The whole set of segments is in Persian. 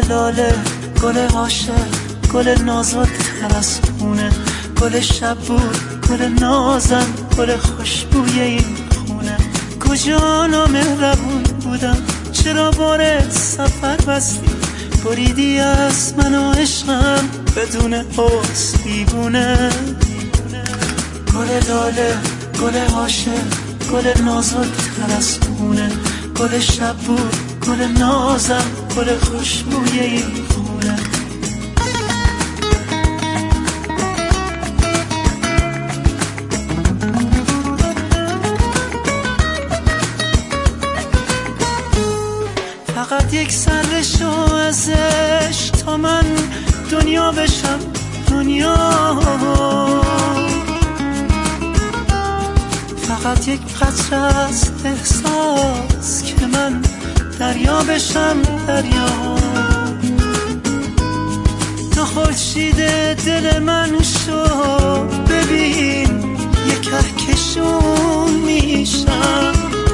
لاله، گل عاشق، گل نازک تر از خونه، گل شب بود، گل نازم، گل خوشبوی این خونه. کجا نامهربون بودم، چرا بار سفر بستی، بریدی از من و عشقم بدون حس دیوونه. گل لاله، گل عاشق، گل نازک تر از خونه، گل شب بود، گل نازم، گل خوشبوی این خونه. فقط یک سر شو ازش تا من دنیا بشم دنیا، فقط یک قطره از احساس که من دریا بشم دریا. تو خورشید دل من شو، ببین یک کهکشون میشم،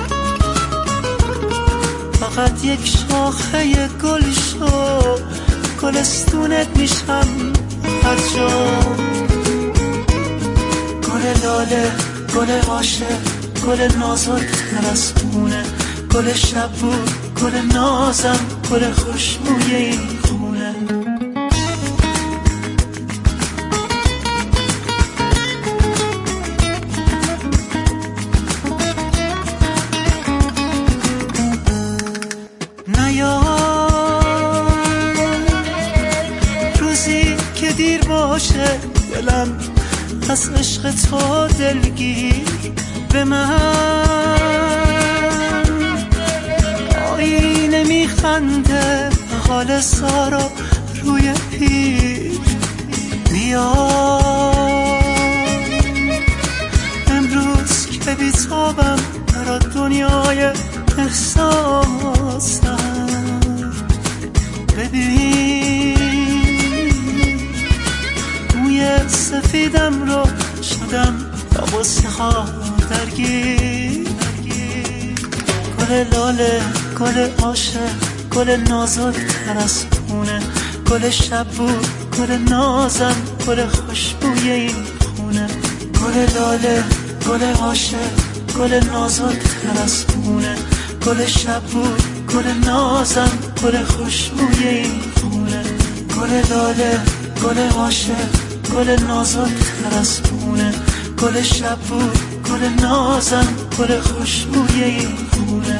فقط یک شاخه گل شو، گلستونت میشم هر جا. گل لاله، گل عاشق، گل نازک تر از خونه، گل شب بود، گل نازم، گل خوشبوی این خونه. روزی که دیر باشه دلم از عشق تو دلگیر، به من آینه میخنده حال سارا روی پیر. بیا امروز که بیتابم برا دنیای احساسم، ببین موی سفیدم رو شدم با غصه ها درگیر. گل لاله، گل عاشق، گل نازک تر از خونه، گل شب بود، گل نازم، گل خوشبوی این خونه. گل لاله، گل عاشق، گل نازک تر از خونه، گل شب بود، گل نازم، گل خوشبوی این خونه. گل لاله، گل عاشق، گل نازک تر از خونه، گل شب بود، گل نازم، گل خوشبوی این خونه.